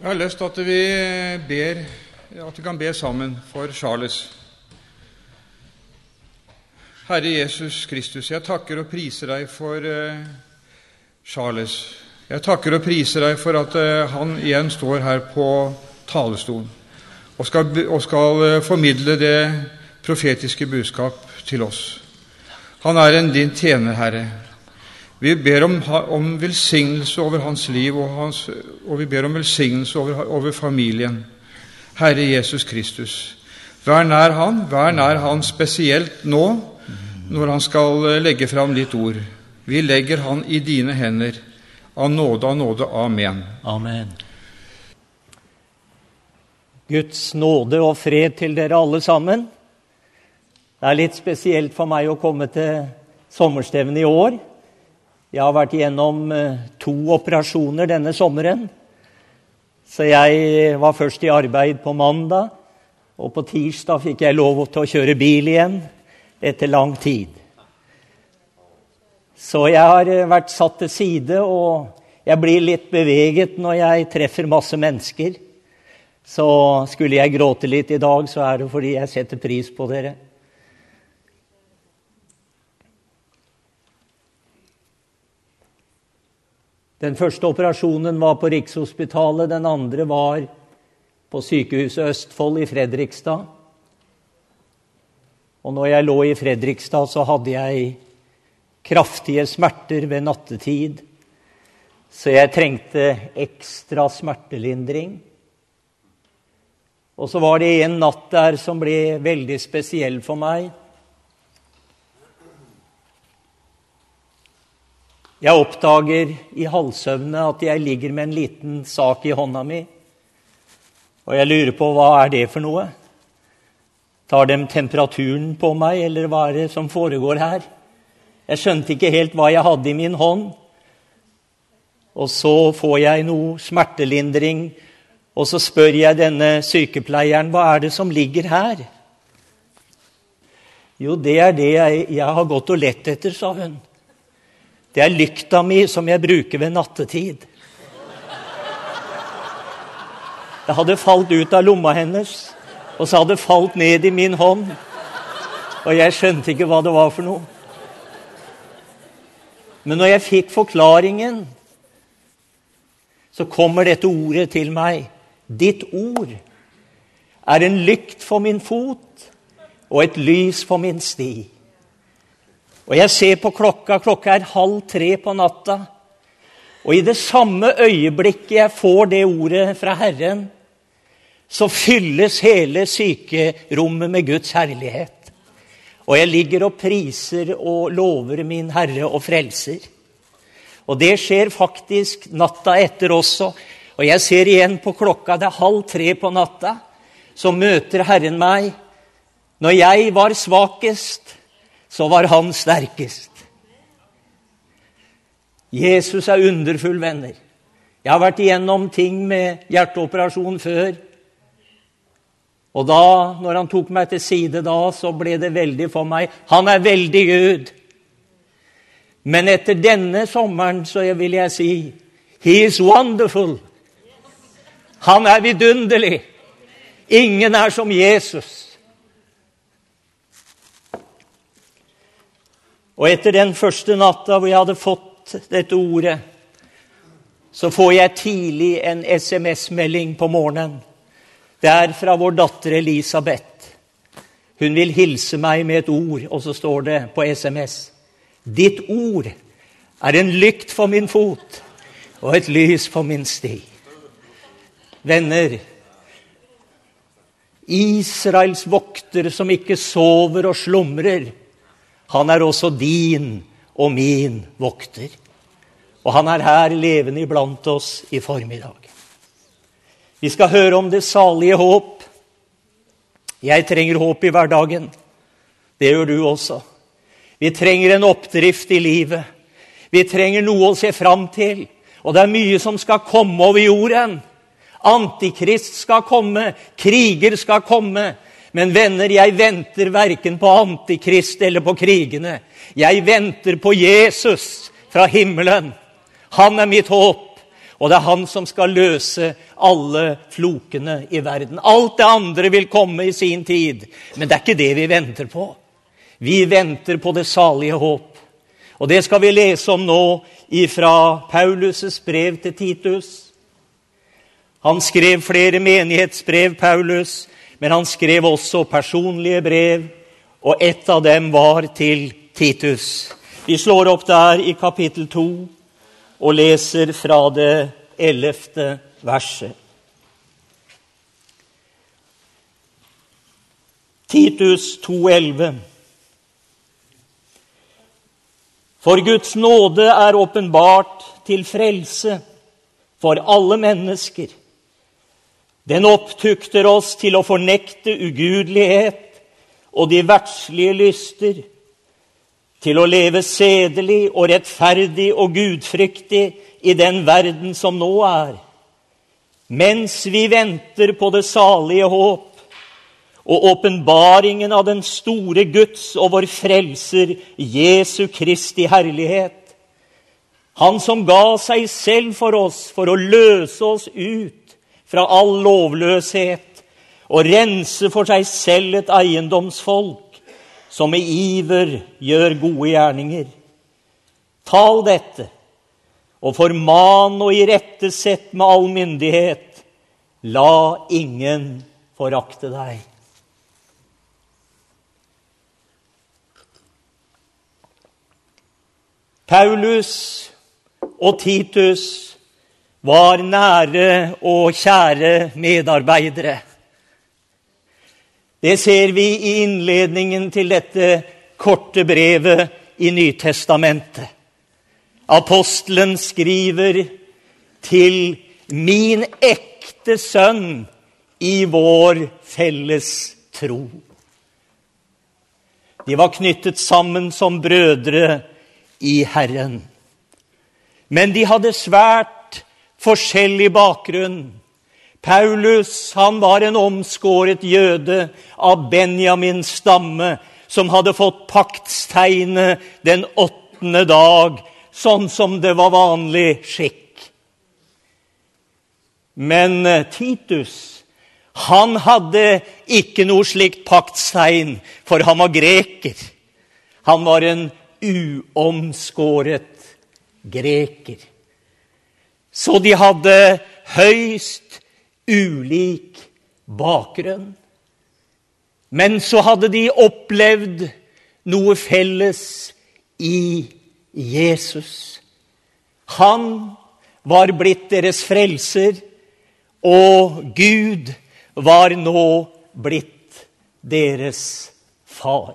Jeg har lyst til at vi kan be sammen for Charles. Herre Jesus Kristus, jeg takker og priser deg for Charles. Jeg takker og priser deg for at han igjen står her på talerstolen og skal formidle det profetiske budskap til oss. Han en din tjener, Herre. Vi ber om velsignelse over hans liv, og vi ber om velsignelse over familien. Herre Jesus Kristus, vær nær han spesielt nå, når han skal legge fram ditt ord. Vi legger han i dine hender. Av nåde, amen. Amen. Guds nåde og fred til dere alle sammen. Det litt spesielt for meg å komme til sommerstevnen i år. Jeg har vært gjennom 2 operasjoner denne sommeren. Så jeg var først i arbeid på mandag, og på tirsdag fikk jeg lov til å kjøre bil igjen etter lang tid. Så jeg har vært satt til side, og jeg blir litt beveget når jeg treffer masse mennesker. Så skulle jeg gråte litt i dag, så det fordi jeg setter pris på dere. Den første operasjonen var på Rikshospitalet, den andre var på sykehuset Østfold i Fredrikstad. Og når jeg lå i Fredrikstad, så hadde jeg kraftige smerter ved nattetid, så jeg trengte ekstra smertelindring. Og så var det en natt der som ble veldig spesiell for meg. Jeg oppdager i halvsøvne at jeg ligger med en liten sak i hånda mi, og jeg lurer på hva det for noe. Tar de temperaturen på meg, eller hva det som foregår her? Jeg skjønte ikke helt hva jeg hadde i min hånd. Og så får jeg noe smertelindring, og så spør jeg denne sykepleieren, hva det som ligger her? Jo, det det jeg har gått og lett etter, sa hun. Det lykta mi som jeg bruker ved nattetid. Det hadde falt ut av lomma hennes, og så hadde det falt ned i min hånd. Og jeg skjønte ikke hva det var for noe. Men når jeg fikk forklaringen, så kommer dette ordet til meg. Ditt ord en lykt for min fot, og et lys for min sti. Og jeg ser på klokka 2:30 på natta, og i det samme øyeblikket jeg får det ordet fra Herren, så fylles hele sykerommet med Guds herlighet. Og jeg ligger og priser og lover min Herre og frelser. Og det skjer faktisk natta etter også, og jeg ser igjen på klokka, det 2:30 på natta, så møter Herren meg. Når jeg var svakest, så var han sterkest. Jesus underfull, venner. Jeg har vært igjennom ting med hjerteoperasjon før. Og da, når han tok meg til side da, så ble det veldig for meg. Han veldig Gud. Men etter denne sommeren, så vil jeg si, he is wonderful. Han vidunderlig. Ingen som Jesus. Og etter den første natta hvor jeg hadde fått dette ordet, så får jeg tidlig en SMS-melding på morgenen. Det fra vår datter Elisabeth. Hun vil hilse meg med et ord, og så står det på SMS. Ditt ord en lykt for min fot, og et lys for min sti. Venner, Israels vokter som ikke sover og slumrer, han også din og min vokter. Og han her levende iblant oss i formiddag. Vi skal høre om det salige håp. Jeg trenger håp i hverdagen. Det gjør du også. Vi trenger en oppdrift i livet. Vi trenger noe å se fram til. Og det mye som skal komme over jorden. Antikrist skal komme. Kriger skal komme. Men venner, jeg venter hverken på antikrist eller på krigene. Jeg venter på Jesus fra himmelen. Han mitt håp. og det han som skal løse alle flokene i verden. Alt det andre vil komme i sin tid, men det ikke det vi venter på. Vi venter på det salige håp. Og det skal vi lese om nå ifra Paulus' brev til Titus. Han skrev flere menighetsbrev, Paulus, men han skrev også personlige brev, og ett av dem var til Titus. Vi slår opp der i kapittel 2 og leser fra det 11. verset. Titus 2,11. For Guds nåde er åpenbart til frelse for alle mennesker. Den opptukter oss til å fornekte ugudelighet og de verdslige lyster, til å leve sedelig og rettferdig og gudfryktig i den verden som nå er, mens vi venter på det salige håp og åpenbaringen av den store Guds og vår frelser Jesu Kristi herlighet. Han som ga seg selv for oss for å løse oss ut fra all lovløshet og rense for seg selv et eiendomsfolk som i iver gjør gode gjerninger. Tal dette, og forman og irettesett med all myndighet. La ingen forakte deg. Paulus og Titus var nære og kjære medarbeidere. Det ser vi i innledningen til dette korte brevet i Nytestamentet. Apostelen skriver til min ekte sønn i vår felles tro. De var knyttet sammen som brødre i Herren. Men de hadde svært forskjellig bakgrunn. Paulus, han var en omskåret jøde av Benjamins stamme, som hadde fått paktstegnet den 8. dag, sånn som det var vanlig skikk. Men Titus, han hadde ikke noe slikt paktstegn, for han var greker. Han var en uomskåret greker. Så de hadde høyst ulik bakgrunn. Men så hadde de opplevd noe felles i Jesus. Han var blitt deres frelser, og Gud var nå blitt deres far.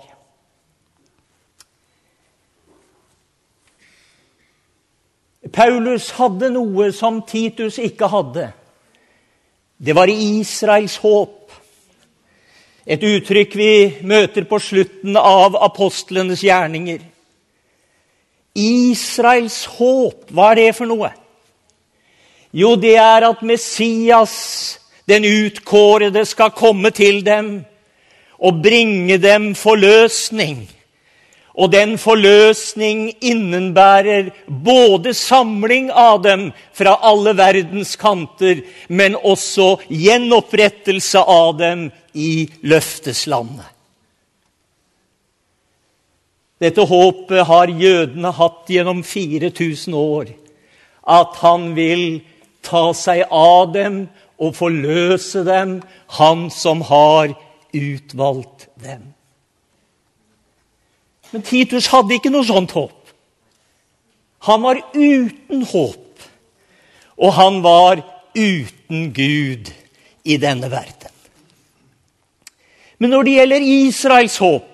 Paulus hadde noe som Titus ikke hadde. Det var Israels håp. Et uttrykk vi møter på slutten av apostlenes gjerninger. Israels håp, hva er det for noe? Jo, det er at Messias, den utkårede, skal komme til dem og bringe dem forløsning. Og den forløsning innebærer både samling av dem fra alle verdens kanter, men også gjenopprettelse av dem i løfteslandet. Dette håpet har jødene hatt gjennom 4000 år, at han vil ta seg av dem og forløse dem, han som har utvalgt dem. Men Titus hadde ikke noe sånt håp. Han var uten håp, og han var uten Gud i denne verden. Men når det gjelder Israels håp,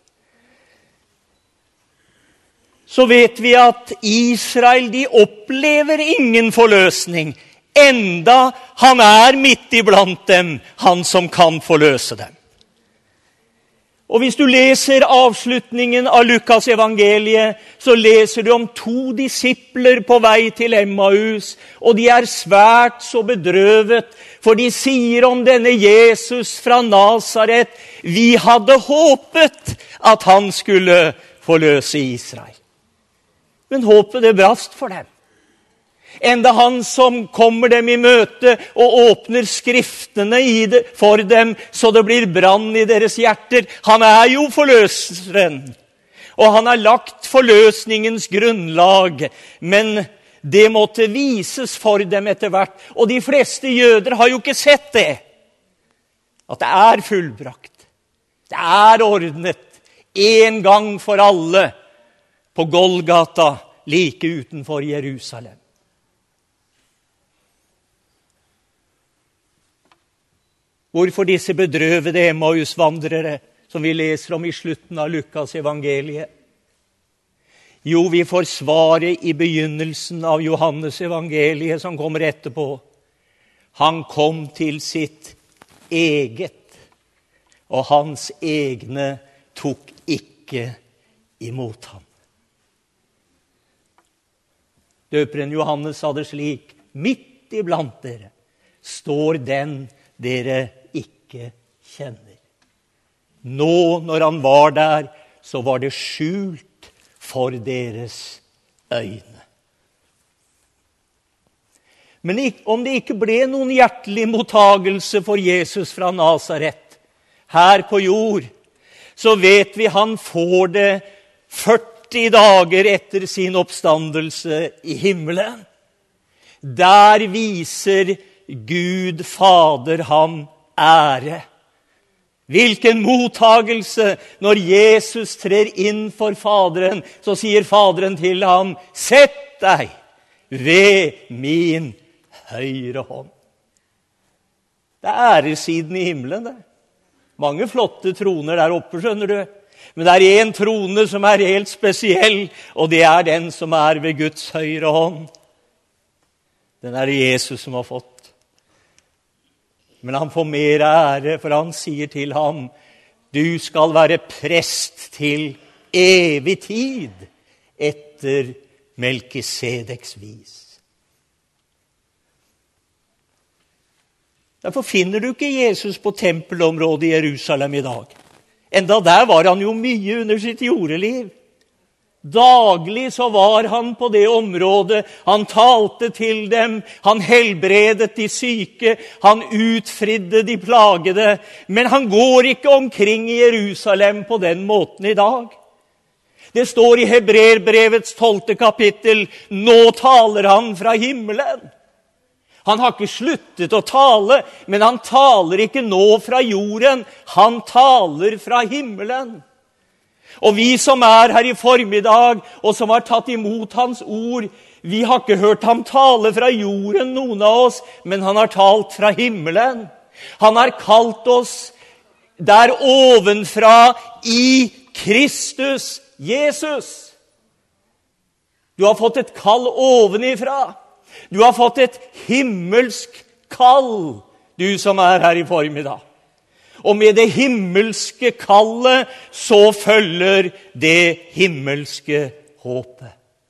så vet vi at Israel, de opplever ingen forløsning, enda han er midt iblant dem, han som kan forløse dem. Og hvis du leser avslutningen av Lukas evangeliet, så leser du om 2 disipler på vei til Emmaus, og de er svært så bedrøvet, for de sier om denne Jesus fra Nazaret, vi hadde håpet at han skulle forløse Israel. Men håpet det brast for dem. enda han som kommer dem i møte og åpner skriftene for dem, så det blir brann i deres hjerter. Han jo forløseren, og han har lagt forløsningens grunnlag, men det måtte vises for dem etter hvert. Og de fleste jøder har jo ikke sett det, at det fullbrakt. Det ordnet en gang for alle på Golgata, like utenfor Jerusalem. Hvorfor disse bedrøvede Emmaus-vandrere, som vi leser om i slutten av Lukas evangeliet? Jo, vi får svaret i begynnelsen av Johannes evangeliet, som kommer etterpå. Han kom til sitt eget, og hans egne tok ikke imot ham. Døperen Johannes sa det slik: midt iblant dere står den dere ikke kjenner. Nå, når han var der, så var det skjult for deres øyne. Men om det ikke ble noen hjertelig mottagelse for Jesus fra Nazaret her på jord, så vet vi han får det 40 dager etter sin oppstandelse i himmelen. Der viser Gud Fader ham ære. Hvilken mottagelse når Jesus trer inn for Faderen, så sier Faderen til ham: sett deg ved min høyre hånd. Det æresiden i himmelen, det. Mange flotte troner der oppe, skjønner du. Men det en trone som helt spesiell, og det den som ved Guds høyre hånd. Den det Jesus som har fått. Men han får mer ære, for han sier til ham: du skal være prest til evig tid, etter Melkisedeks vis. Derfor finner du ikke Jesus på tempelområdet i Jerusalem i dag. Enda der var han jo mye under sitt jordeliv. Daglig så var han på det området. Han talte til dem, han helbredet de syke, han utfridde de plagede. Men han går ikke omkring i Jerusalem på den måten i dag. Det står i Hebreerbrevets 12. kapittel: nå taler han fra himmelen. Han har ikke sluttet å tale, men han taler ikke nå fra jorden, han taler fra himmelen. Og vi som her i formiddag, og som har tatt imot hans ord, vi har ikke hørt ham tale fra jorden, noen av oss, men han har talt fra himmelen. Han har kalt oss der ovenfra i Kristus Jesus. Du har fått et kall ovenifra. Du har fått et himmelsk kall, du som her i formiddag. Og med det himmelske kallet så følger det himmelske håpet.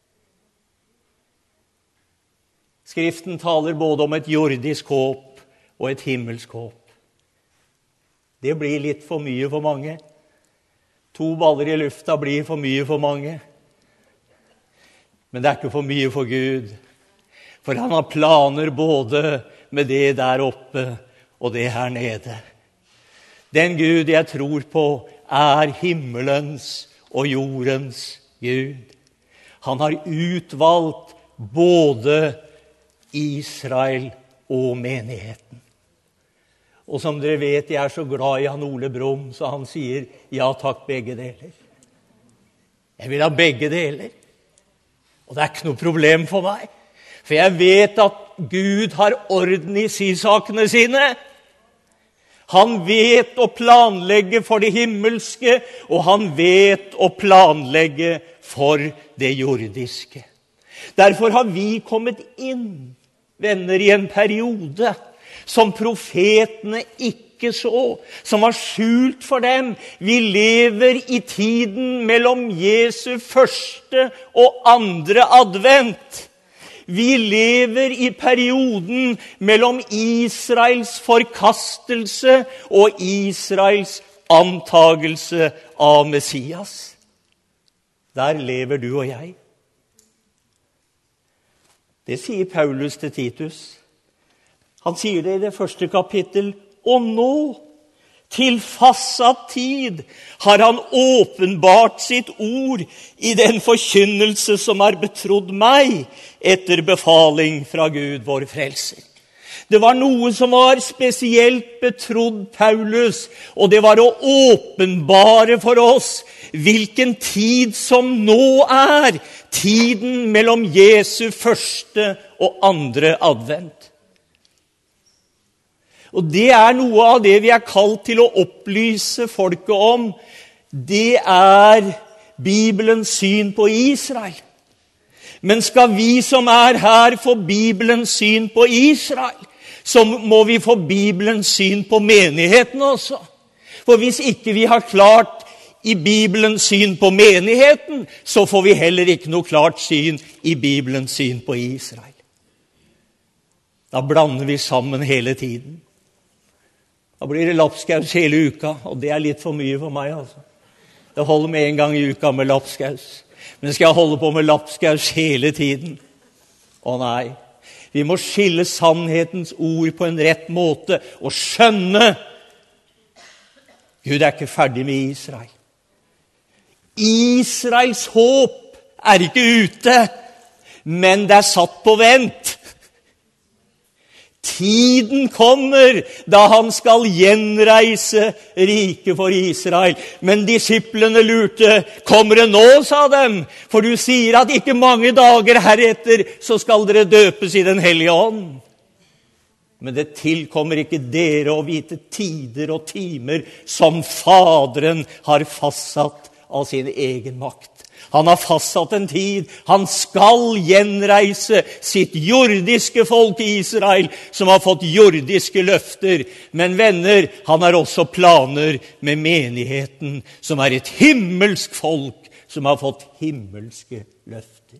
Skriften taler både om et jordisk håp og et himmelsk håp. Det blir litt for mye for mange. 2 baller i lufta blir for mye for mange. Men det ikke for mye for Gud. For han har planer både med det der oppe og det her nede. Den Gud jeg tror på himmelens og jordens Gud. Han har utvalgt både Israel og menigheten. Og som dere vet, jeg så glad i han Ole Brumm, så han sier: ja takk, begge deler. Jeg vil ha begge deler. Og det ikke noe problem for meg. For jeg vet at Gud har orden i sakene sine. Han vet å planlegge for det himmelske, og han vet å planlegge for det jordiske. Derfor har vi kommet inn, venner, i en periode som profetene ikke så, som var skjult for dem. Vi lever i tiden mellom Jesu første og andre advent. Vi lever i perioden mellom Israels forkastelse og Israels antagelse av Messias. Der lever du og jeg. Det sier Paulus til Titus. Han sier det i det første kapittel. Og nå, til fastsatt tid, har han åpenbart sitt ord i den forkynnelse som er betrodd meg etter befaling fra Gud, vår frelser. Det var noe som var spesielt betrodd Paulus, og det var å åpenbare for oss hvilken tid som nå er, tiden mellom Jesu første og andre advent. Og det er noe av det vi er kalt til å opplyse folket om. Det er Bibelens syn på Israel. Men skal vi som er her få Bibelens syn på Israel, så må vi få Bibelens syn på menigheten også. For hvis ikke vi har klart i Bibelens syn på menigheten, så får vi heller ikke noe klart syn i Bibelens syn på Israel. Da blander vi sammen hele tiden. Da blir det lapskaus hele uka, og det er litt for mye for meg, altså. Det holder med en gang i uka med lapskaus. Men skal jeg holde på med lapskaus hele tiden? Å nei. Vi må skille sannhetens ord på en rett måte og skjønne Gud er ikke ferdig med Israel. Israels håp er ikke ute, men det er satt på vent. Tiden kommer da han skal gjenreise riket for Israel. Men disiplene lurte, kommer det nå, sa dem, for du sier at ikke mange dager heretter så skal dere døpes i den hellige ånd. Men det tilkommer ikke dere å vite tider og timer som Faderen har fastsatt av sin egen makt. Han har fastsatt en tid. Han skal gjenreise sitt jordiske folk i Israel, som har fått jordiske løfter. Men venner, han har også planer med menigheten, som er et himmelsk folk, som har fått himmelske løfter.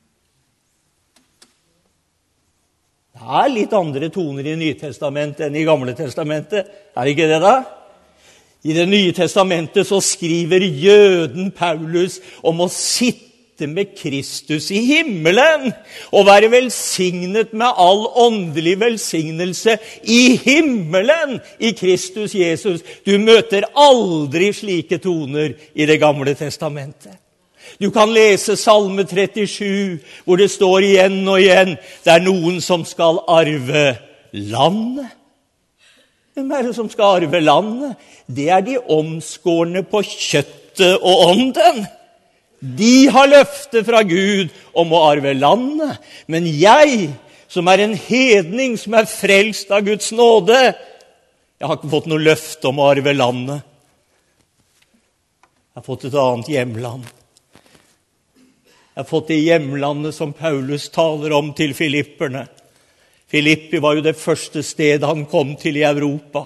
Det er litt andre toner i Nytestamentet enn i Gamle Testamentet. Er det ikke det da? I Det nye testamentet så skriver jøden Paulus om å sitte med Kristus i himmelen og være velsignet med all åndelig velsignelse i himmelen i Kristus Jesus. Du møter aldri slike toner i Det gamle testamentet. Du kan lese Salme 37, hvor det står igjen og igjen, det er noen som skal arve landet. Hvem er det som skal arve landet? Det er de omskårne på kjøttet og ånden. De har løfte fra Gud om å arve landet. Men jeg, som er en hedning, som er frelst av Guds nåde, jeg har ikke fått noe løfte om å arve landet. Jeg har fått et annet hjemland. Jeg har fått det hjemlandet som Paulus taler om til filipperne. Filippi var jo det første stedet han kom til i Europa.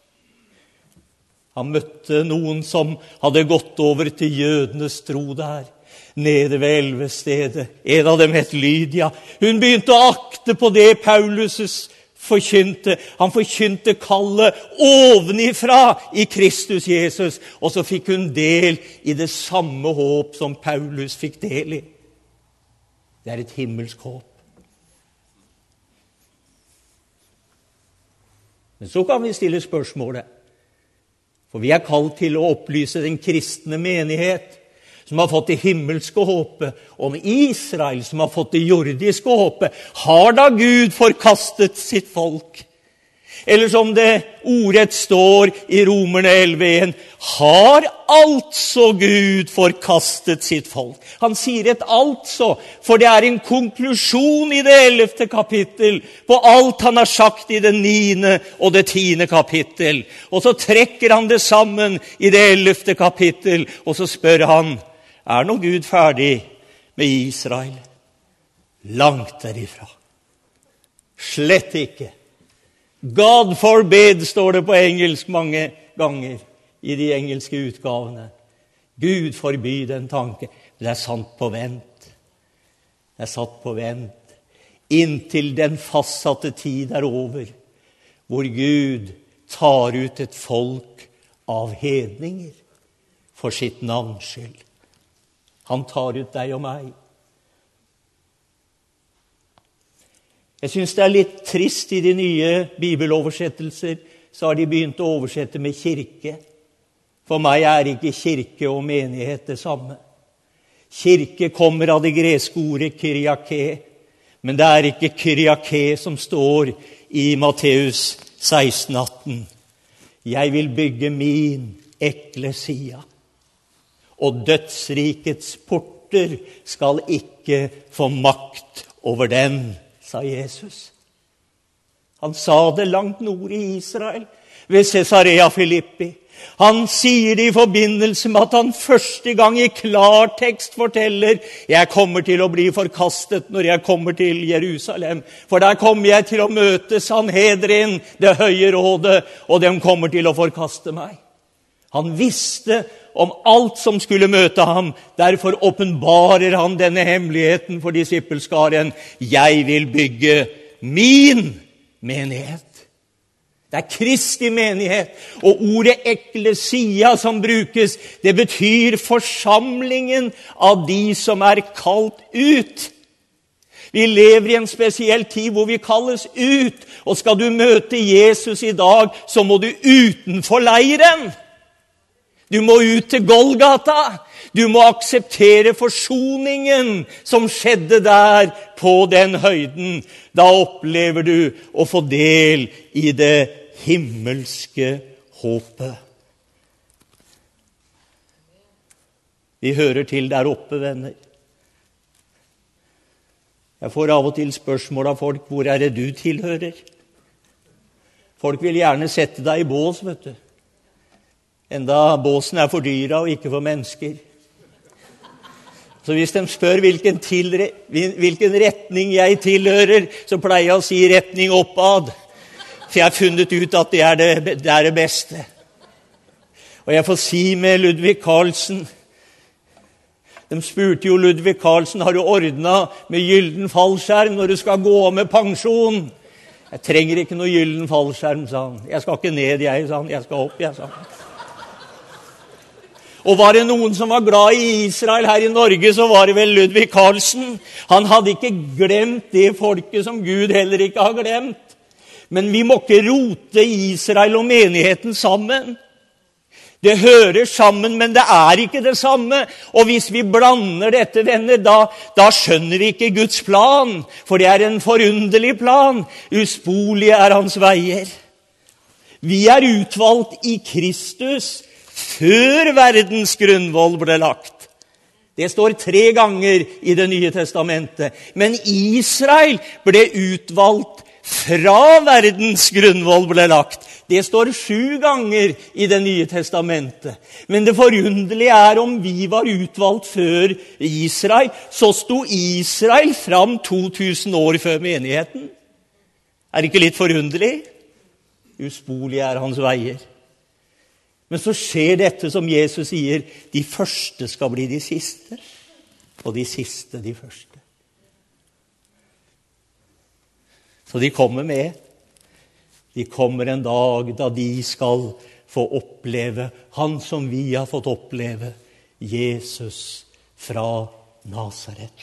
Han møtte noen som hadde gått over til jødenes tro der, nede ved elvestedet. En av dem het Lydia. Hun begynte å akte på det Paulus forkynte. Han forkynte kallet ovenifra i Kristus Jesus, og så fikk hun del i det samme håp som Paulus fikk del i. Det er et himmelsk håp. Men så kan vi stille spørsmålet, for vi er kalt til å opplyse den kristne menighet, som har fått det himmelske håpet, om Israel, som har fått det jordiske håpet. Har da Gud forkastet sitt folk? Eller som det ordrett står i Romerne 11:1, har altså Gud forkastet sitt folk? Han sier et altså, for det er en konklusjon i det 11. kapittel på alt han har sagt i det 9. og det 10. kapittel. Og så trekker han det sammen i det 11. kapittel, og så spør han, er nå Gud ferdig med Israel? Langt derifra. Slett ikke. God forbid, står det på engelsk mange ganger i de engelske utgavene. Gud forby den tanke. Det er sant på vent. Det er satt på vent. Inntil den fastsatte tid er over, hvor Gud tar ut et folk av hedninger for sitt navns skyld. Han tar ut deg og meg. Jeg synes det litt trist i de nye bibeloversettelser, så har de begynt å oversette med kirke. For meg ikke kirke og menighet det samme. Kirke kommer av det greske ordet kyriake, men det ikke kyriake som står i Matteus 16:18. Jeg vil bygge min eklesia, og dødsrikets porter skal ikke få makt over den, sa Jesus. Han sa det langt nord i Israel, ved Caesarea Philippi. Han sier det i forbindelse med at han første gang i klartekst forteller: jeg kommer til å bli forkastet når jeg kommer til Jerusalem, for der kommer jeg til å møte Sanhedrin, det høye rådet, og de kommer til å forkaste meg. Han visste om alt som skulle møte ham, derfor åpenbarer han denne hemmeligheten for disippelskaren: jeg vil bygge min menighet. Det Kristi menighet, og ordet eklesia som brukes, det betyr forsamlingen av de som kalt ut. Vi lever i en spesiell tid hvor vi kalles ut, og skal du møte Jesus i dag, så må du utenfor leiren. Du må ut til Golgata. Du må akseptere forsoningen som skjedde der på den høyden. Da opplever du å få del i det himmelske håpet. Vi hører til der oppe, venner. Jeg får av og til spørsmål av folk: hvor det du tilhører? Folk vil gjerne sette deg i bås, vet du. Enda båsen for dyra og ikke for mennesker. Så hvis de spør hvilken retning jeg tilhører, så pleier jeg å si retning oppad. For jeg har funnet ut at det det beste. Og jeg får si med Ludvig Carlsen. De spurte jo Ludvig Carlsen: har du ordnet med gylden fallskjerm når du skal gå med pensjon? Jeg trenger ikke noe gylden fallskjerm, sa han. Jeg skal ikke ned, sa han. Jeg skal opp, sa han. Og var det noen som var glad i Israel her i Norge, så var det vel Ludvig Carlsen. Han hadde ikke glemt det folket som Gud heller ikke har glemt. Men vi må ikke rote Israel og menigheten sammen. Det hører sammen, men det ikke det samme. Og hvis vi blander dette, venner, da skjønner vi ikke Guds plan. For det en forunderlig plan. Uspolige hans veier. Vi utvalgt i Kristus før verdens grunnvoll ble lagt. Det står 3 ganger i det nye testamentet. Men Israel ble utvalgt fra verdens grunnvoll ble lagt. Det står 7 ganger i det nye testamentet. Men det forunderlige om vi var utvalgt før Israel, så sto Israel fram 2000 år før menigheten. Det ikke litt forunderlig? Uspolige hans veier. Men så skjer dette som Jesus sier: de første skal bli de siste, og de siste de første. Så de kommer med. De kommer en dag da de skal få oppleve han som vi har fått oppleve, Jesus fra Nasaret.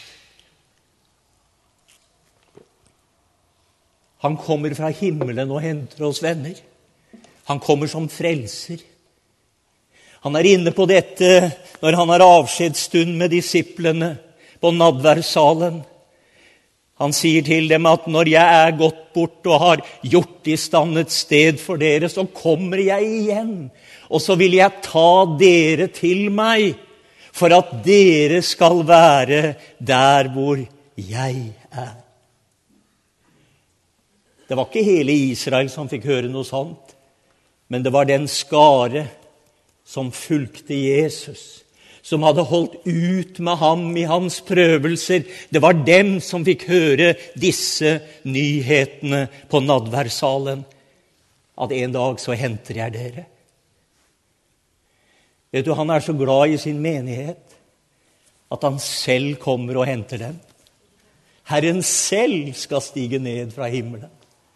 Han kommer fra himmelen og henter oss venner. Han kommer som frelser. Han inne på dette når han har avskjedsstund med disiplene på nadværsalen. Han sier til dem at når jeg gått bort og har gjort i stand et sted for dere, så kommer jeg igjen, og så vil jeg ta dere til meg, for at dere skal være der hvor jeg Det var ikke hele Israel som fikk høre noe sånt, men det var den skare som fulgte Jesus, som hadde holdt ut med ham i hans prøvelser. Det var dem som fikk høre disse nyhetene på nadværsalen, at en dag så henter jeg dere. Vet du, han så glad i sin menighet, at han selv kommer og henter dem. Herren selv skal stige ned fra himmelen.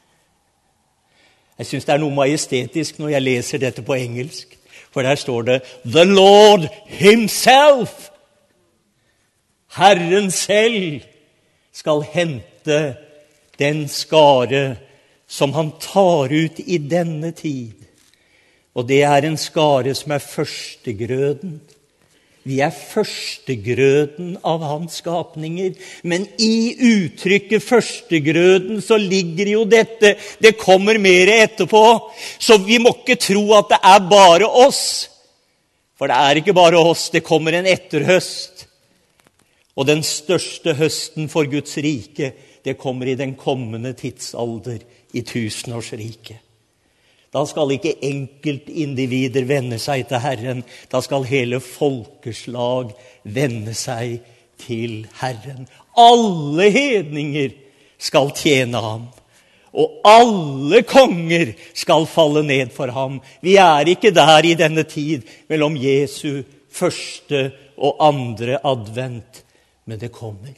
Jeg synes det noe majestetisk når jeg leser dette på engelsk, for der står det The Lord himself. Herren selv skal hente den skare som han tar ut i denne tid. Og det en skare som førstegrøden. Vi førstegrøden av hans skapninger, men i uttrykket førstegrøden så ligger jo dette, det kommer mer etterpå, så vi må ikke tro at det bare oss, for det ikke bare oss, det kommer en etterhøst, og den største høsten for Guds rike, det kommer i den kommende tidsalder i tusenårsriket. Da skal ikke enkeltindivider vende seg til Herren. Da skal hele folkeslag vende seg til Herren. Alle hedninger skal tjene ham. Og alle konger skal falle ned for ham. Vi ikke der i denne tid mellom Jesu første og andre advent. Men det kommer.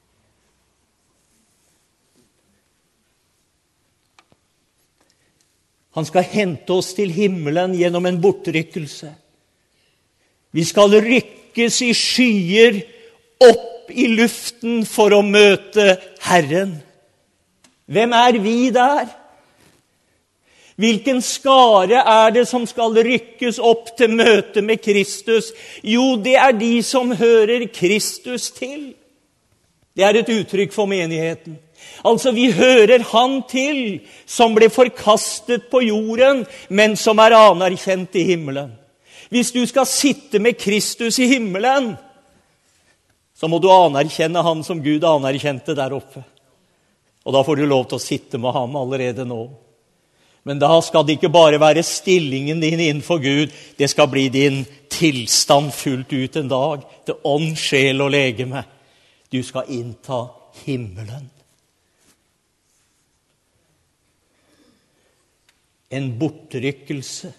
Han skal hente oss til himmelen gjennom en bortrykkelse. Vi skal rykkes i skyer opp i luften for å møte Herren. Hvem vi der? Hvilken skare det som skal rykkes opp til møte med Kristus? Jo, det de som hører Kristus til. Det et uttrykk for menigheten. Altså, vi hører han til som ble forkastet på jorden, men som anerkjent i himmelen. Hvis du skal sitte med Kristus i himmelen, så må du anerkjenne han som Gud anerkjente der oppe. Og da får du lov til å sitte med ham allerede nå. Men da skal det ikke bare være stillingen din innenfor Gud, det skal bli din tilstand fullt ut en dag, til ånd, sjel og legeme. Du skal innta himmelen. En bortrykkelse.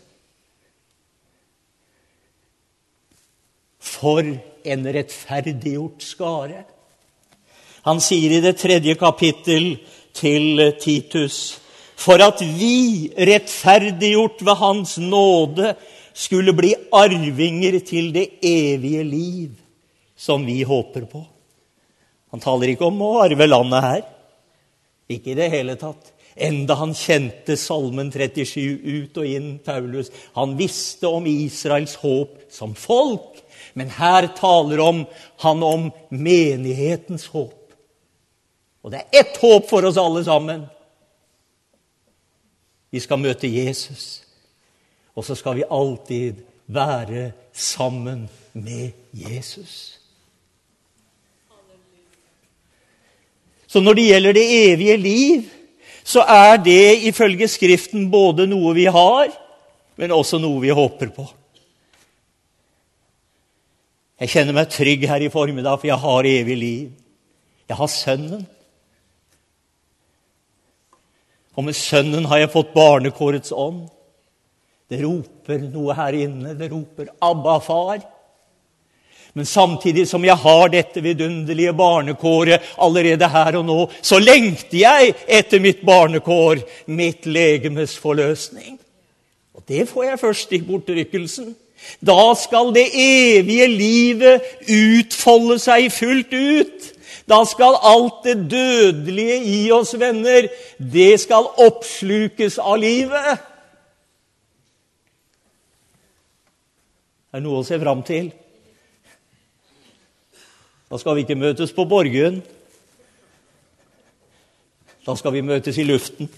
For en rettferdiggjort skare. Han sier i det 3. kapittel til Titus, for at vi rettferdiggjort ved hans nåde skulle bli arvinger til det evige liv som vi håper på. Han taler ikke om å arve landet her. Ikke i det hele tatt. Enda han kjente Salmen 37 ut og inn, Paulus. Han visste om Israels håp som folk, men her taler han om menighetens håp. Og det ett håp for oss alle sammen. Vi skal møte Jesus, og så skal vi alltid være sammen med Jesus. Så når det gjelder det evige liv, så det ifølge Skriften både noe vi har, men også noe vi håper på. Jeg kjenner meg trygg her i formiddag, for jeg har evig liv. Jeg har Sønnen. Og med Sønnen har jeg fått barnekårets ånd. Det roper noe her inne, det roper Abba, far. Men samtidig som jeg har dette vidunderlige barnekåret allerede her og nå, så lengter jeg etter mitt barnekår, mitt legemes forløsning. Og det får jeg først i bortrykkelsen. Da skal det evige livet utfolde seg fullt ut. Da skal alt det dødelige i oss, venner, det skal oppslukes av livet. Det noe å se fram til. Da skal vi ikke møtes på borgen. Da skal vi møtes i luften.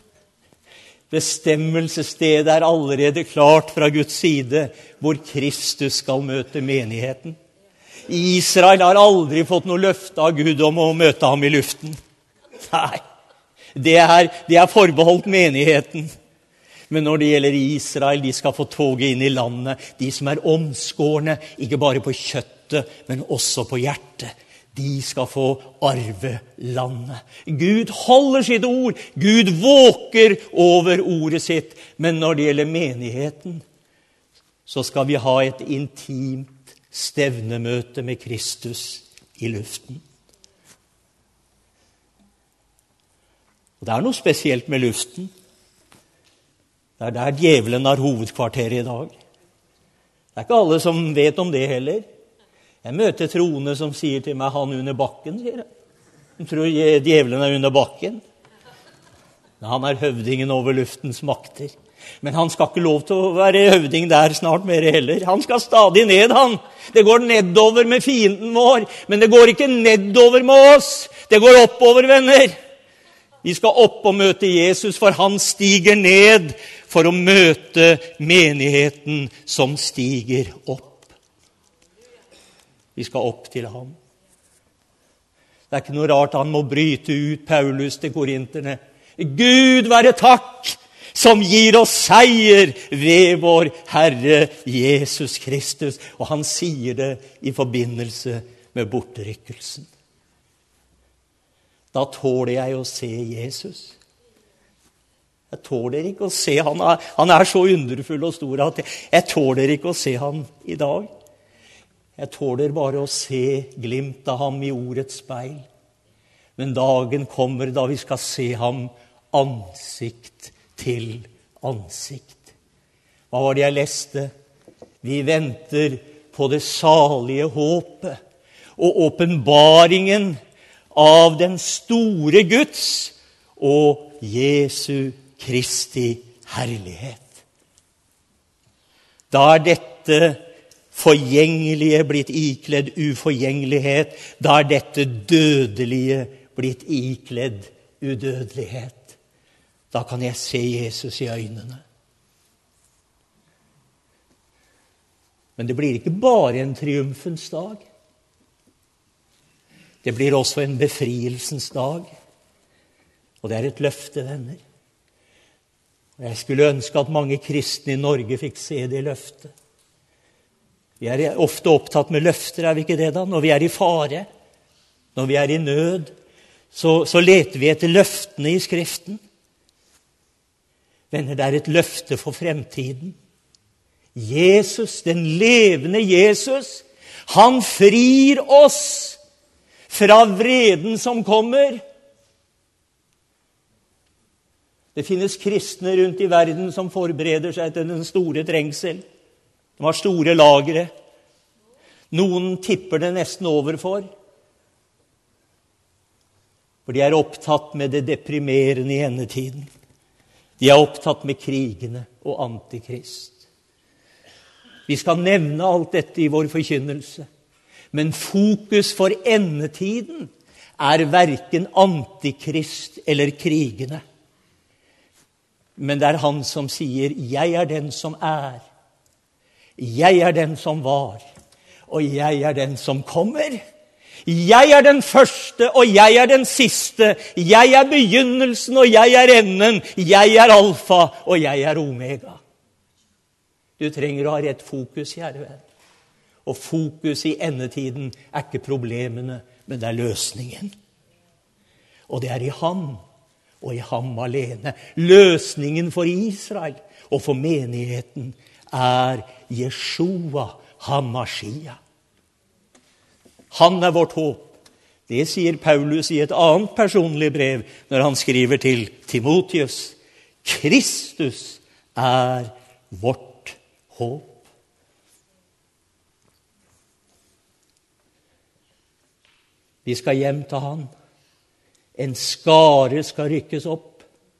Bestemmelsesstedet allerede klart fra Guds side, hvor Kristus skal møte menigheten. Israel har aldri fått noe løfte av Gud om å møte ham i luften. Nei, det forbeholdt menigheten. Men når det gjelder Israel, de skal få toget inn i landet. De som omskårne, ikke bare på kjøttet, men også på hjertet. De skal få arve landet. Gud holder sitt ord. Gud våker over ordet sitt. Men når det gjelder menigheten, så skal vi ha et intimt stevnemøte med Kristus i luften. Og det noe spesielt med luften. Det der djevelen har hovedkvarteret i dag. Det ikke alle som vet om det heller. Jeg møter troende som sier til meg, han under bakken, sier jeg. De tror djevelen under bakken. Han høvdingen over luftens makter. Men han skal ikke lov til å være høvding der snart mer heller. Han skal stadig ned, han. Det går nedover med fienden vår, men det går ikke nedover med oss. Det går oppover, venner. Vi skal opp og møte Jesus, for han stiger ned for å møte menigheten som stiger opp. Vi skal opp til ham. Det ikke noe rart han må bryte ut Paulus til korinterne. Gud være takk, som gir oss seier ved vår Herre Jesus Kristus. Og han sier det i forbindelse med bortrykkelsen. Da tåler jeg å se Jesus. Jeg tåler ikke å se han. Han så underfull og stor at jeg tåler ikke å se han i dag. Jeg tåler bare å se glimt av ham i ordets speil. Men dagen kommer da vi skal se ham ansikt til ansikt. Hva var det jeg leste? Vi venter på det salige håpet og åpenbaringen av den store Guds og Jesu Kristi herlighet. Da dette forgjengelige blitt ikledd uforgjengelighet, da dette dødelige blitt ikledd udødelighet. Da kan jeg se Jesus i øynene. Men det blir ikke bare en triumfens dag. Det blir også en befrielsens dag. Og det et løfte, venner. Og jeg skulle ønske at mange kristne i Norge fikk se det løftet. Vi ofte opptatt med løfter, vi ikke det da? Når vi i fare, når vi i nød, så leter vi etter løftene i Skriften. Venner, det et løfte for fremtiden. Jesus, den levende Jesus, han frir oss fra vreden som kommer. Det finnes kristne rundt i verden som forbereder seg til den store trengsel. De har store lagre. Noen tipper det nesten overfor. For de opptatt med det deprimerende i endetiden. De opptatt med krigene og antikrist. Vi skal nevne alt dette i vår forkynnelse. Men fokus for endetiden hverken antikrist eller krigene. Men det han som sier, jeg den som jeg den som var, og jeg den som kommer. Jeg den første, og jeg den siste. Jeg begynnelsen, og jeg enden. Jeg alfa, og jeg omega. Du trenger å ha rett fokus, kjære venn. Og fokus i endetiden ikke problemene, men det løsningen. Og det i ham, og i ham alene. Løsningen for Israel og for menigheten Jeshua HaMashiach. Han vårt håp. Det sier Paulus i et annet personlig brev når han skriver til Timotheus. Kristus vårt håp. Vi skal hjem til han. En skare skal rykkes opp.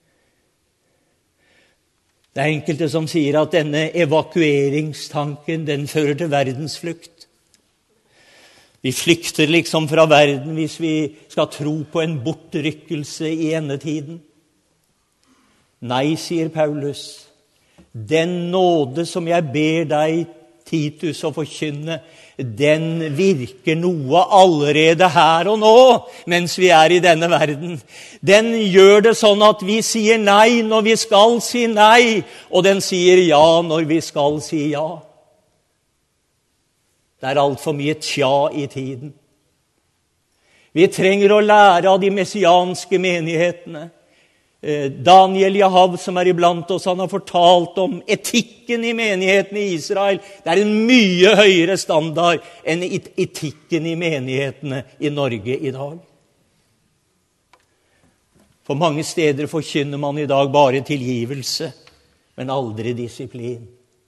Det enkelte som sier at denne evakueringstanken, den fører til verdensflukt. Vi flykter liksom fra verden hvis vi skal tro på en bortrykkelse i endetiden. Nei, sier Paulus. Den nåde som jeg ber deg, Titus, å forkynne, den virker noe allerede her og nå, mens vi i denne verden. Den gjør det sånn at vi sier nei når vi skal si nei, og den sier ja når vi skal si ja. Det alt for mye tja i tiden. Vi trenger å lære av de messianske menighetene. Daniel Jahav, som iblant oss, han har fortalt om etikken i menigheten i Israel. Det en mye høyere standard enn etikken i menighetene i Norge i dag. For mange steder forkynner man i dag bare tilgivelse, men aldri disiplin.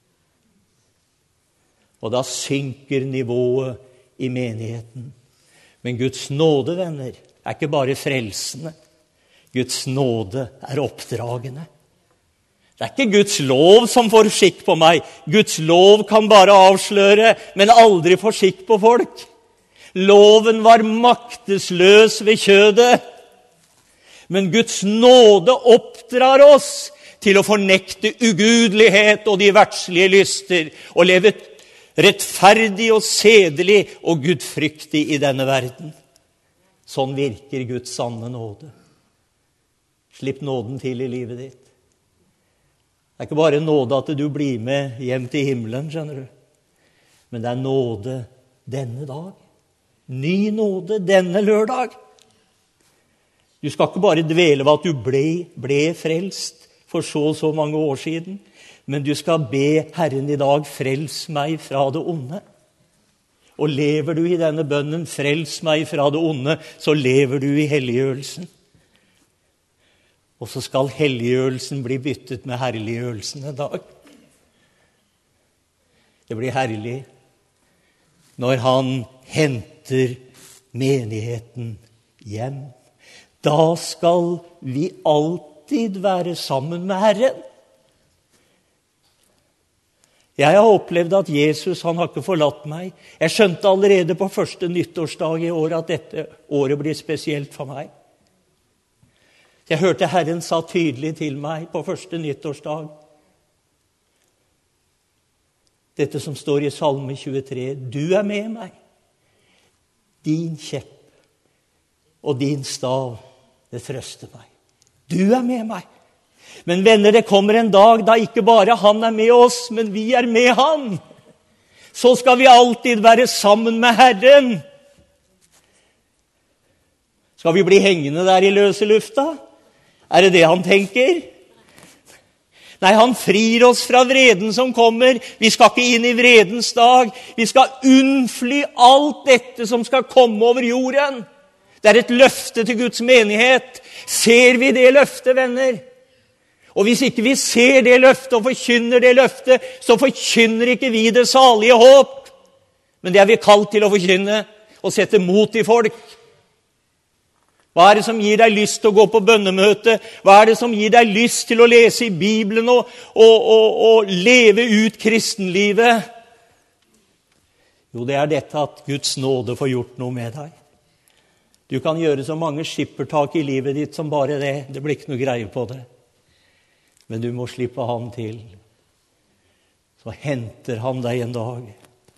Og da synker nivået i menigheten. Men Guds nåde, venner, er ikke bare frelsende. Guds nåde er oppdragende. Det er ikke Guds lov som får skikk på meg. Guds lov kan bare avsløre, men aldri få skikk på folk. Loven var maktesløs ved kjødet. Men Guds nåde oppdrar oss til å fornekte ugudelighet og de verdslige lyster, og leve rettferdig og sedelig og gudfryktig i denne verden. Sånn virker Guds sanne nåde. Slipp nåden til i livet ditt. Det er ikke bare nåde at du blir med hjem til himmelen, skjønner du. Men det er nåde denne dag. Ny nåde denne lørdag. Du skal ikke bare dvele ved at du ble frelst for så mange år siden, men du skal be Herren i dag, frels meg fra det onde. Og lever du i denne bønnen, frels meg fra det onde, så lever du i helliggjørelsen. Og så skal helliggjørelsen bli byttet med herliggjørelsen en dag. Det blir herlig når han henter menigheten hjem. Da skal vi alltid være sammen med Herren. Jeg har opplevd at Jesus, han har ikke forlatt meg. Jeg skjønte allerede på første nyttårsdag i år at dette året blir spesielt for meg. Jeg hørte Herren sa tydelig til meg på første nyttårsdag. Dette som står i Salme 23. Du er med meg. Din kjepp og din stav, det trøster meg. Du er med meg. Men venner, det kommer en dag da ikke bare han er med oss, men vi er med han. Så skal vi alltid være sammen med Herren. Skal vi bli hengende der i løse lufta? Er det det han tenker? Nei, han frir oss fra vreden som kommer. Vi skal ikke inn i vredens dag. Vi skal unnfly alt dette som skal komme over jorden. Det er et løfte til Guds menighet. Ser vi det løftet, venner? Og hvis ikke vi ser det løftet og forkynner det løftet, så forkynner ikke vi det salige håp. Men det er vi kalt til å forkynne og sette mot i folk. Hva er det som gir deg lyst til å gå på bønnemøte? Hva er det som gir deg lyst til å lese i Bibelen og leve ut kristenlivet? Jo, det er dette at Guds nåde får gjort noe med deg. Du kan gjøre så mange skippertak i livet ditt som bare det. Det blir ikke noe greie på det. Men du må slippe han til. Så henter han deg en dag.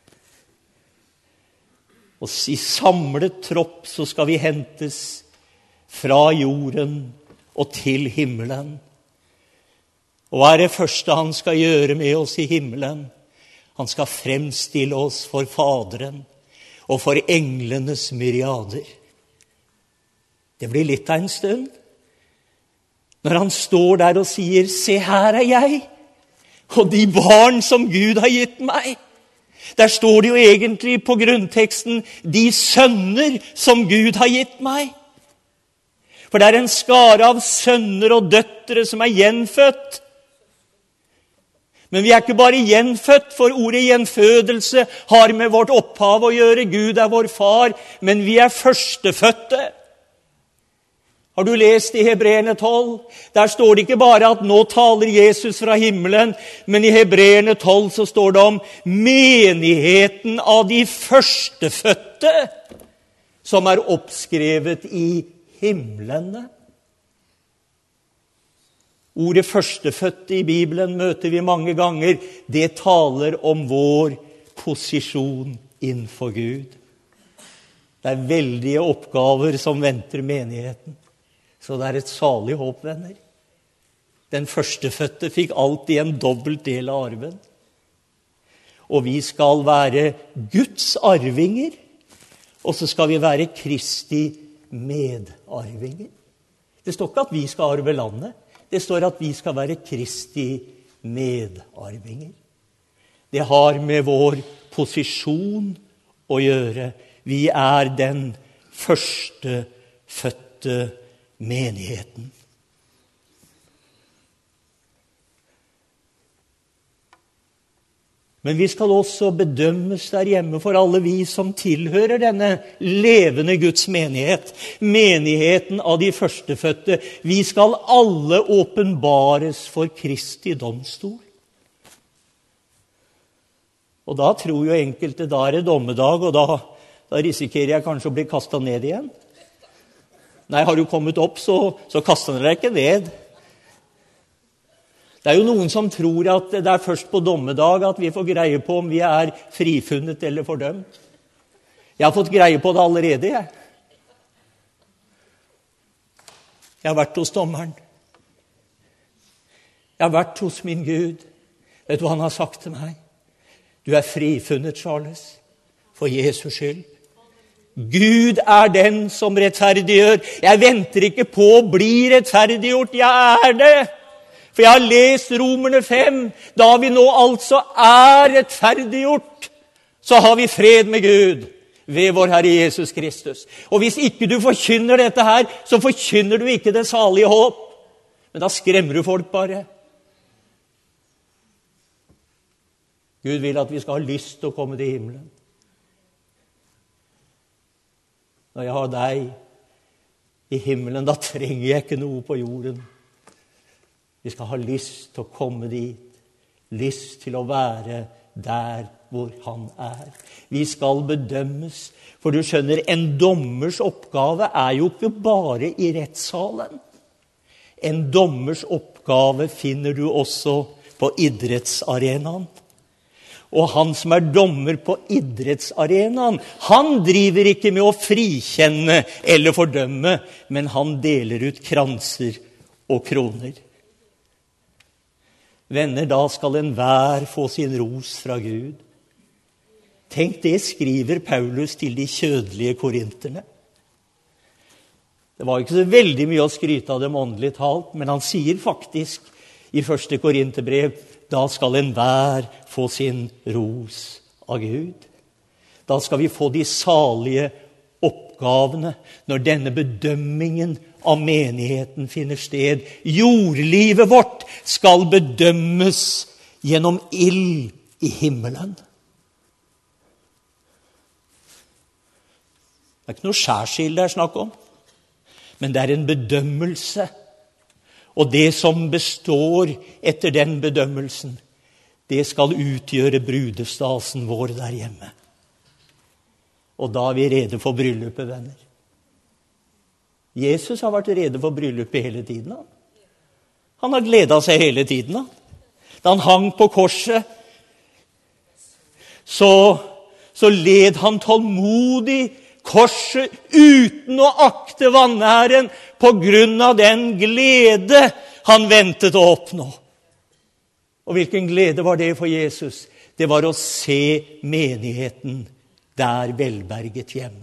Og i samlet tropp så skal vi hentes fra jorden og til himmelen. Og hva er det første han skal gjøre med oss i himmelen? Han skal fremstille oss for Faderen og for englenes myriader. Det blir litt av en stund. Når han står der og sier, se her er jeg, og de barn som Gud har gitt meg. Der står det jo egentlig på grunnteksten, de sønner som Gud har gitt meg. For det er en skare av sønner og døtre som er gjenfødt. Men vi er ikke bare gjenfødt, for ordet gjenfødelse har med vårt opphav å gjøre. Gud er vår far, men vi er førstefødte. Har du lest i Hebreerne 12? Der står det ikke bare at nå taler Jesus fra himmelen, men i Hebreerne 12 så står det om menigheten av de førstefødte, som er oppskrevet i himlene. Ordet førstefødte i Bibelen møter vi mange ganger. Det taler om vår posisjon innenfor Gud. Det er veldige oppgaver som venter menigheten. Så det er et salig håp, venner. Den førstefødte fikk alltid en dobbelt del av arven. Og vi skal være Guds arvinger, og så skal vi være Kristi medarvinger. Det står ikke at vi skal arve landet. Det står at vi skal være Kristi medarvinger. Det har med vår posisjon å gjøre. Vi er den førstefødte menigheten. Men vi skal også bedømmes der hjemme for alle vi som tilhører denne levende Guds menighet. Menigheten av de førstefødte. Vi skal alle åpenbares for Kristi domstol. Og da tror jo enkelte, da det dommedag, og da risikerer jeg kanskje å bli kastet ned igjen. Nei, har du kommet opp, så kaster dere ikke ned. Det jo noen som tror at det først på dommedag at vi får greie på om vi frifunnet eller fordømt. Jeg har fått greie på det allerede, jeg. Jeg har vært hos dommeren. Jeg har vært hos min Gud. Vet du hva han har sagt til meg? Du frifunnet, Charles, for Jesus skyld. Gud den som rettferdiggjør. Jeg venter ikke på å bli rettferdiggjort, jeg det. For jeg har lest Romerne 5, da vi nå altså rettferdiggjort, så har vi fred med Gud ved vår Herre Jesus Kristus. Og hvis ikke du forkynner dette her, så forkynner du ikke det salige håp. Men da skremmer du folk bare. Gud vil at vi skal ha lyst til å komme til himmelen. Når jeg har deg i himmelen, da trenger jeg ikke noe på jorden. Vi skal ha lyst til å komme dit, lyst til å være der hvor han Vi skal bedømmes, for du skjønner, en dommers oppgave jo ikke bare i rettssalen. En dommers oppgave finner du også på idrettsarenaen. Og han som dommer på idrettsarenaen, han driver ikke med å frikjenne eller fordømme, men han deler ut kranser og kroner. Venner, da skal enhver få sin ros fra Gud. Tenk, det skriver Paulus til de kjødelige korinterne. Det var ikke så veldig mye å skryte av dem åndelig talt, men han sier faktisk i 1. Korinterbrev, da skal enhver få sin ros av Gud. Da skal vi få de salige oppgavene når denne bedømmingen av menigheten finner sted. Jordlivet vårt skal bedømmes gjennom ild i himmelen. Det ikke noe skjærsild det snakk om, men det en bedømmelse. Og det som består etter den bedømmelsen, det skal utgjøre brudestasen vår der hjemme. Og da vi rede for bryllupet, venner. Jesus har vært rede for bryllupet hele tiden. Han har gledet seg hele tiden. Da han hang på korset, så led han tålmodig korset uten å akte vanæren på grunn av den glede han ventet å oppnå. Og hvilken glede var det for Jesus? Det var å se menigheten der velberget hjemme.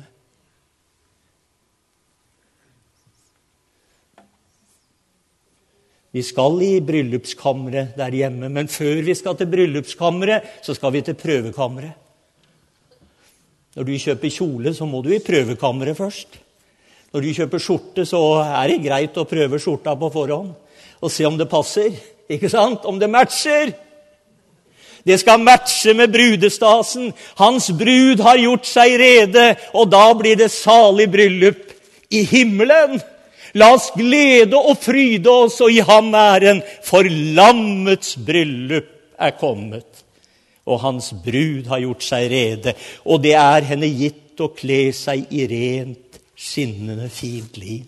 Vi skal i bryllupskammeret der hjemme, men før vi skal til bryllupskammeret, så skal vi til prøvekammeret. Når du kjøper kjole, så må du i prøvekammeret først. Når du kjøper skjorte, så det greit å prøve skjorta på forhånd, og se om det passer, ikke sant? Om det matcher. Det skal matche med brudestasen. Hans brud har gjort seg rede, og da blir det salig bryllup i himmelen. La oss glede og fryde oss og gi ham æren, for lammets bryllup kommet. Og hans brud har gjort seg rede, og det henne gitt å kle seg i rent, skinnende, fint liv.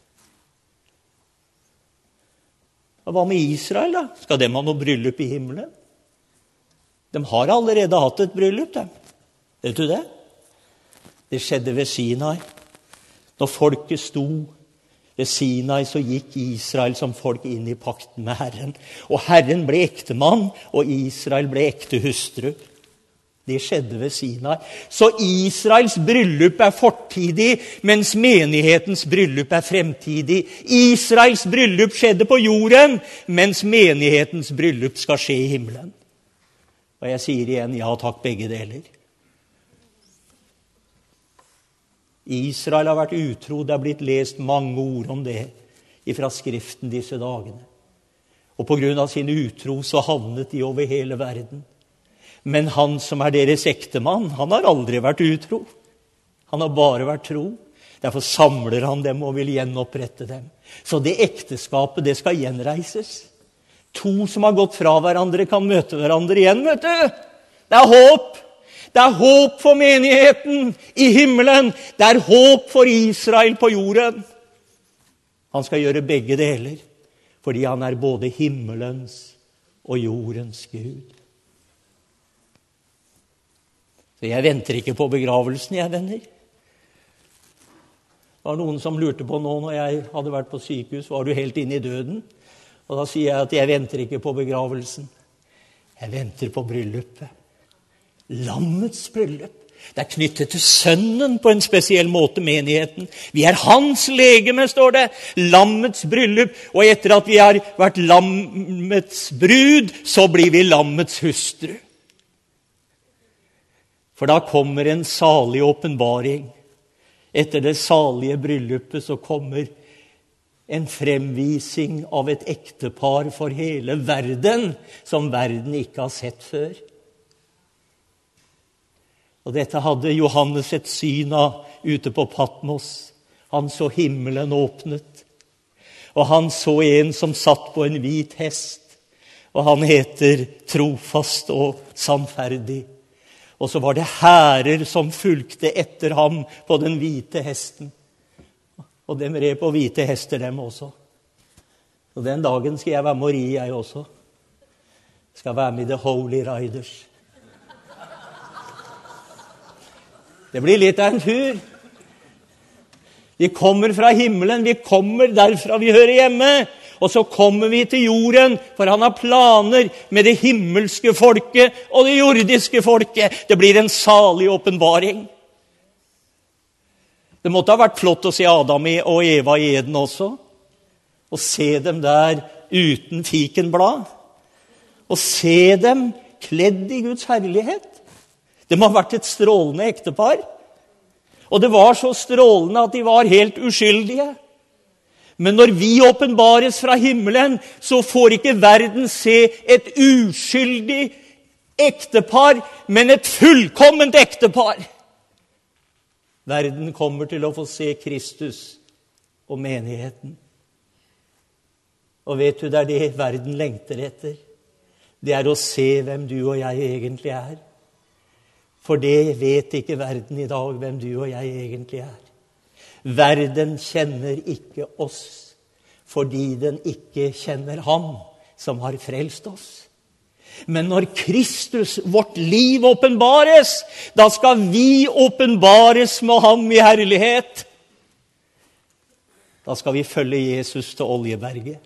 Hva med Israel da? Skal de ha noe bryllup i himmelen? De har allerede hatt et bryllup, de. Vet du det? Det skjedde ved Sinai. Når folket sto ved Sinai, så gikk Israel som folk inn i pakten med Herren. Og Herren ble ektemann, og Israel ble ekte hustru. Det skjedde ved Sinai. Så Israels bryllup fortidig, mens menighetens bryllup fremtidig. Israels bryllup skjedde på jorden, mens menighetens bryllup skal skje i himmelen. Og jeg sier igjen, ja takk, begge deler. Israel har vært utro, det har blitt lest mange ord om det fra Skriften disse dagene. Og på grunn av sin utro så havnet de over hele verden. Men han som deres ektemann, han har aldri vært utro. Han har bare vært tro. Derfor samler han dem og vil gjenopprette dem. Så det ekteskapet, det skal gjenreises. To som har gått fra hverandre kan møte hverandre igjen, vet du. Det er håp. Det er håp for menigheten i himmelen. Det er håp for Israel på jorden. Han skal gjøre begge deler, fordi han er både himmelens og jordens Gud. Så jeg venter ikke på begravelsen, jeg, venner. Det var noen som lurte på nå, når jeg hadde vært på sykehus, var du helt inne i døden? Og da sier jeg at jeg venter ikke på begravelsen. Jeg venter på bryllupet. Lammets bryllup. Det er knyttet til sønnen på en spesiell måte, menigheten. Vi er hans legeme, står det. Lammets bryllup. Og etter at vi har vært lammets brud, så blir vi lammets hustru. For da kommer en salig åpenbaring. Etter det salige bryllupet så kommer en fremvising av et ektepar for hele verden, som verden ikke har sett før. Og dette hadde Johannes et syn av ute på Patmos. Han så himmelen åpnet. Og han så en som satt på en hvit hest. Og han heter Trofast og Sannferdig. Og så var det hærer som fulgte etter ham på den hvite hesten. Og dem red på hvite hester, dem også. Og den dagen skal jeg være med å ri, jeg også. Skal være med i The Holy Riders. Det blir litt av en tur. Vi kommer fra himmelen, vi kommer derfra vi hører hjemme. Og så kommer vi til jorden, for han har planer med det himmelske folket og det jordiske folket. Det blir en salig åpenbaring. Det måtte ha vært flott å se Adam og Eva i Eden også. Og se dem der uten fikenblad. Og se dem kledd i Guds herlighet. Det må ha vært et strålende ektepar. Og det var så strålende at de var helt uskyldige. Men når vi åpenbares fra himmelen, så får ikke verden se et uskyldig ektepar, men et fullkomment ektepar. Verden kommer til å få se Kristus og menigheten. Og vet du, det er det verden lengter etter. Det er å se hvem du og jeg egentlig er. For det vet ikke verden i dag, hvem du og jeg egentlig er. Verden kjenner ikke oss, fordi den ikke kjenner ham som har frelst oss. Men når Kristus, vårt liv, åpenbares, da skal vi åpenbares med ham i herlighet. Da skal vi følge Jesus til Oljeberget.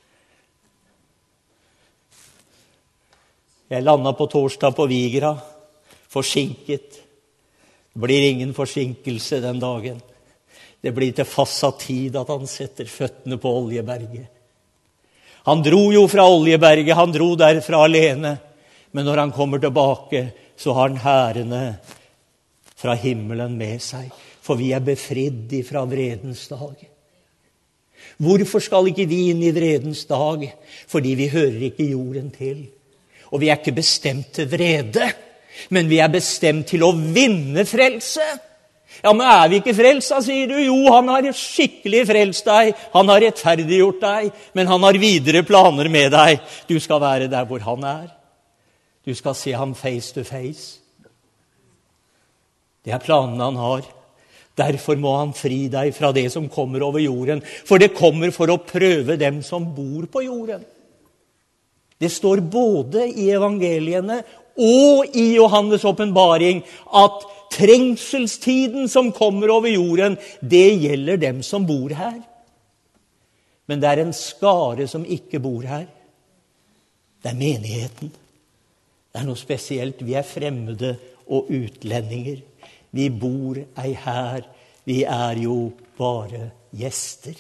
Jeg landet på torsdag på Vigra, forsinket. Det blir ingen forsinkelse den dagen. Det blir til fastsatt tid at han setter føttene på Oljeberget. Han dro jo fra Oljeberget, han dro derfra alene. Men når han kommer tilbake, så har han hærene fra himmelen med seg. For vi er befridd fra vredens dag. Hvorfor skal ikke vi inn i vredens dag? Fordi vi hører ikke jorden til. Og vi er ikke bestemt til vrede, men vi er bestemt til å vinne frelse. Ja, men er vi ikke frelst, sier du? Jo, han har skikkelig frelst deg. Han har rettferdiggjort deg, men han har videre planer med deg. Du skal være der hvor han er. Du skal se ham face to face. Det er planene han har. Derfor må han fri deg fra det som kommer over jorden. For det kommer for å prøve dem som bor på jorden. Det står både i evangeliene og i Johannes åpenbaring at trengselstiden som kommer over jorden, det gjelder dem som bor her. Men det er en skare som ikke bor her. Det er menigheten. Det er noe spesielt. Vi er fremmede og utlendinger. Vi bor ei her. Vi er jo bare gjester.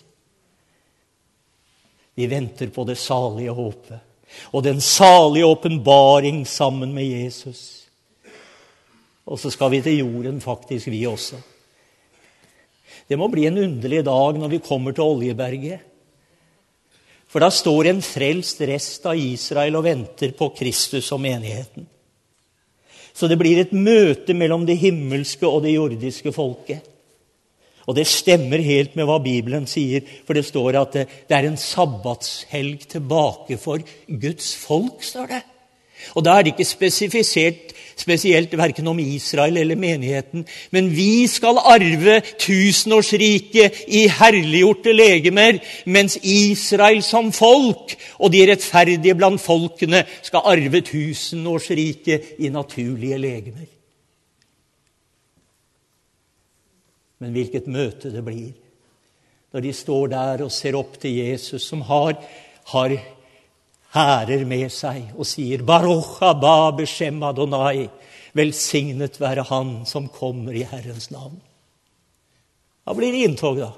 Vi venter på det salige håpet. Og den salige åpenbaring sammen med Jesus. Og så skal vi til jorden faktisk, vi også. Det må bli en underlig dag når vi kommer til Oljeberget. For da står en frelst rest av Israel og venter på Kristus og menigheten. Så det blir et møte mellom det himmelske og det jordiske folket. Og det stemmer helt med hva Bibelen sier, for det står at det er en sabbatshelg tilbake for Guds folk, står det. Og da er det ikke spesielt hverken om Israel eller menigheten, men vi skal arve tusenårsriket i herliggjorte legemer, mens Israel som folk og de rettferdige blant folkene skal arve tusenårsriket i naturlige legemer. Men hvilket møte det blir når de står der og ser opp til Jesus, som har hærer med seg og sier Baruch haba b'shem Adonai, velsignet være han som kommer i Herrens navn. Da blir det inntog da.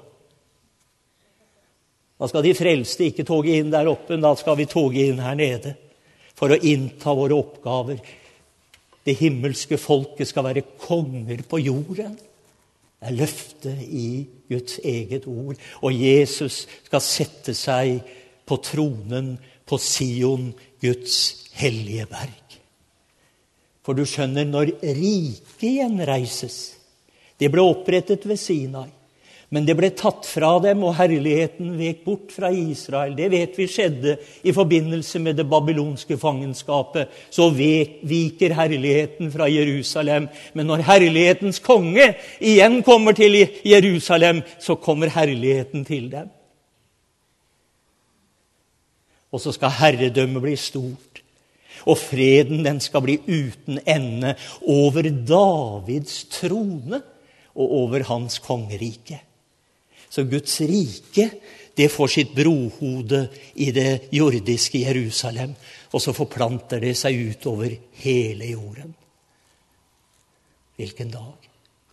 Da skal de frelste ikke toge inn der oppe, da skal vi toge inn her nede for å innta våre oppgaver. Det himmelske folket skal være konger på jorden. Det er løftet i Guds eget ord, og Jesus skal sette seg på tronen på Sion, Guds hellige berg. For du skjønner, når riket gjenreises, det ble opprettet ved Sinai, men det ble tatt fra dem, og herligheten vek bort fra Israel. Det vet vi skjedde i forbindelse med det babylonske fangenskapet. Så viker herligheten fra Jerusalem. Men når herlighetens konge igjen kommer til Jerusalem, så kommer herligheten til dem. Og så skal herredømmet bli stort, og freden den skal bli uten ende over Davids trone og over hans kongerike. Så Guds rike, det får sitt brohode i det jordiske Jerusalem, og så forplanter det seg ut over hele jorden. Hvilken dag!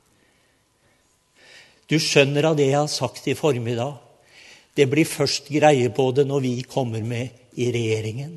Du skjønner av det jeg har sagt i formiddag. Det blir først greie på det når vi kommer med i regjeringen.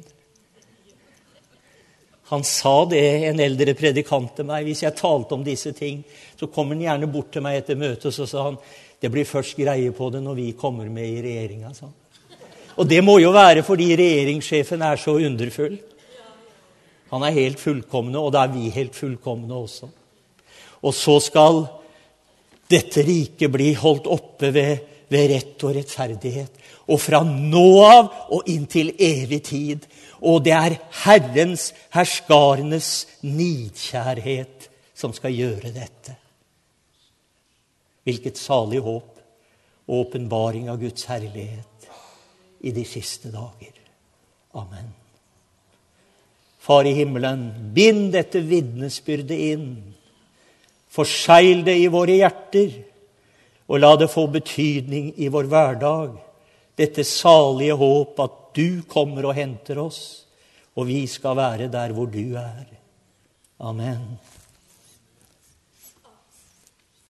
Han sa det, en eldre predikant til meg, hvis jeg talte om disse ting, så kom han gjerne bort til meg etter møtet, og så sa han, det blir først greie på det når vi kommer med i regjeringen. Sa. Og det må jo være fordi regjeringssjefen er så underfull. Han er helt fullkomne, og da er vi helt fullkomne også. Og så skal dette riket bli holdt oppe ved rett og rettferdighet, og fra nå av og inn til evig tid. Og det er Herrens, herskarenes nidkjærhet som skal gjøre dette. Hvilket salig håp og åpenbaring av Guds herlighet i de siste dager. Amen. Far i himmelen, bind dette vitnesbyrdet inn. Forsegl det i våre hjerter, og la det få betydning i vår hverdag. Dette salige håp at du kommer og henter oss, og vi skal være der hvor du er. Amen.